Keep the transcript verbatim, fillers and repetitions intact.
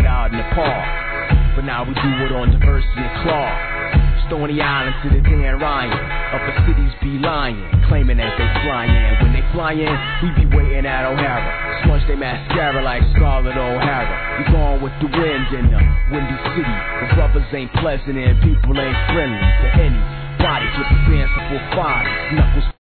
it out in the park. But now we do it on Diversity and Clark. Stony Island to the Dan Ryan. Upper cities be lying, claiming that they fly in. When they fly in, we be waiting at O'Hara. Smudge they mascara like Scarlett O'Hara. We gone with the wind in the windy city. The brothers ain't pleasant and people ain't friendly to anybody. With the fanciful bodies, knuckles